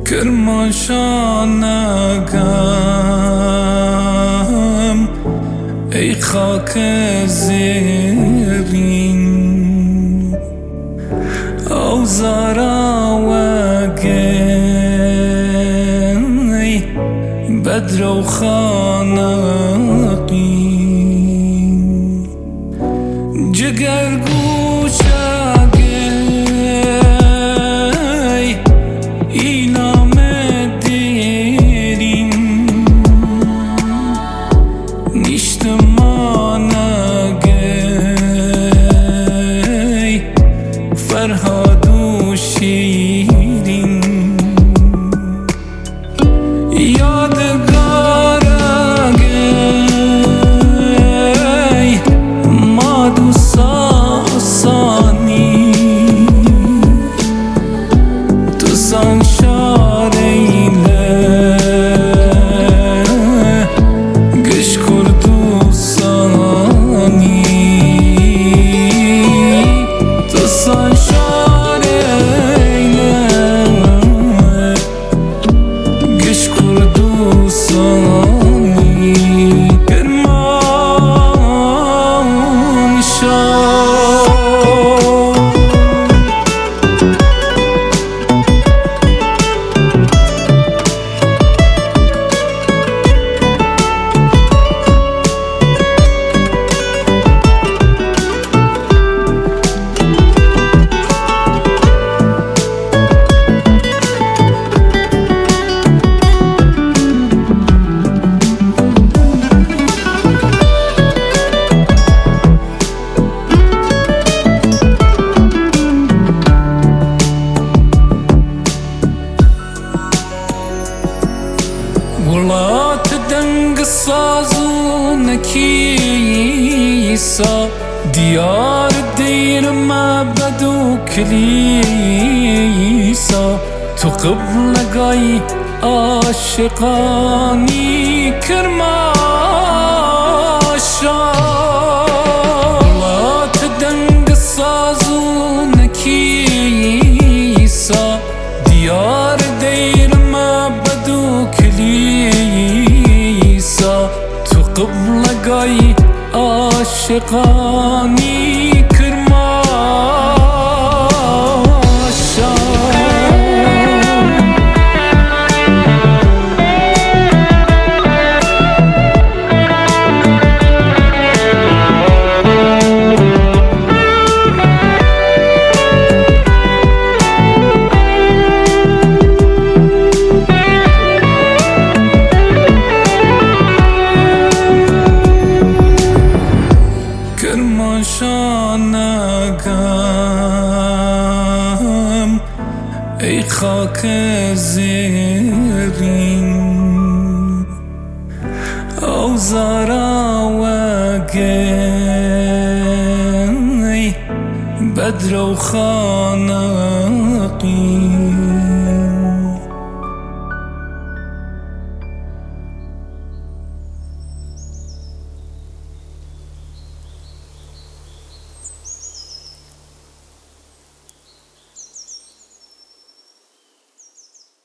کرمانشانگم ای خاک زیرین آوزارا وگی بدر و خانقین جگر گوشگی اینام دیرین نیشتمانگی فرهاد و شیرین یادگارگی مادو ساسانی تو سانشاریله گش کردو سانی تو سانشاریله گش کردو سانی کرمانشاه ولات دنگ سازو نکیسا دیار دیر معبد و کلیسا تو قبلگای عاشقانی کرمانشاه ولات دنگ سازو نکیسا دیار دیر معبد و کلیسا تو قبلگای عاشقانی کرمانشاه کرمانشانگم ای خاک زیرین آوزارا وگی بدر و خانقین